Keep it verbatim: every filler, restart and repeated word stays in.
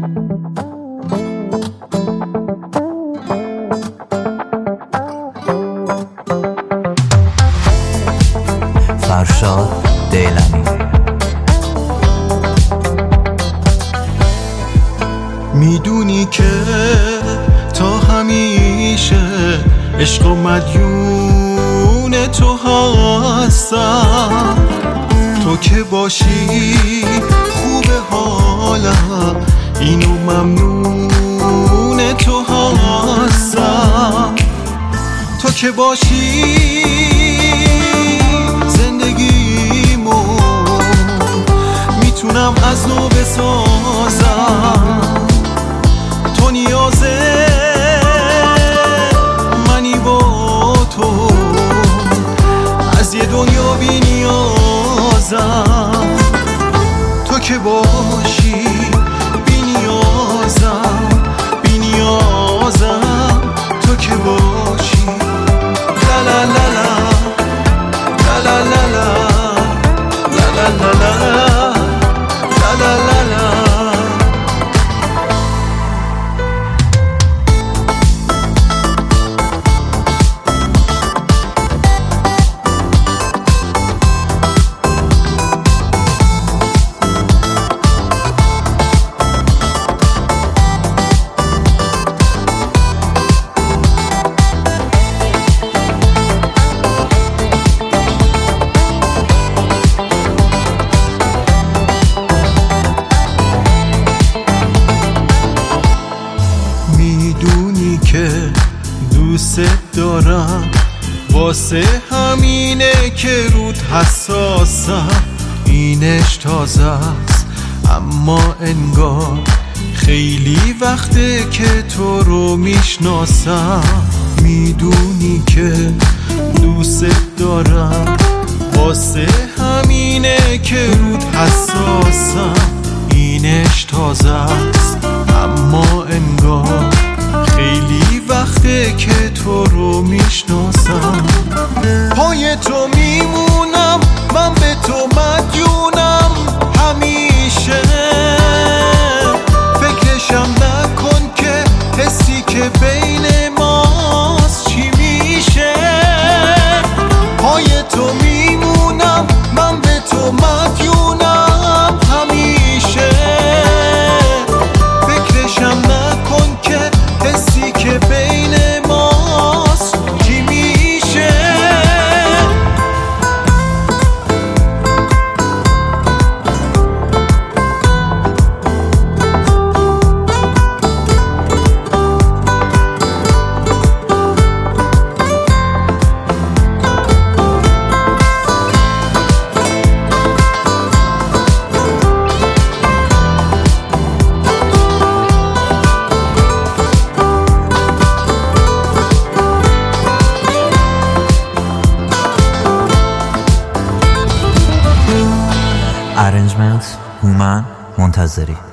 فرشاد دیلمی. میدونی که تا همیشه عشق و مدیون تو هستم، تو که باشی خوبه حالم، اینو ممنون تو هستم. تو که باشی زندگیمو میتونم از نو بسازم. تو نیازه منی با تو، از یه دنیا بی نیازم. تو که باشی بی نیازم، بی نیازم. تو که باشی لا لا لا لا لا لا لا لا لا لا لا لا لا لا. میدونی که دوست دارم، واسه همینه که رود حساسم. اینش تازه است اما انگار خیلی وقته که تو رو میشناسم. میدونی که دوست دارم، واسه همینه که رود حساسم. اینش تازه است اما انگار خیلی وقته که تو رو میشناسم. پای تو میمونم، من به تو مدیونم همیشه. فکرشم نکن که حسی که بین ماست چی میشه. پای تو میمونم، من به تو مدیونم همیشه. فکرشم نکن که حسی که بین ماست چی میشه. ارنجمنت هومن منتظری.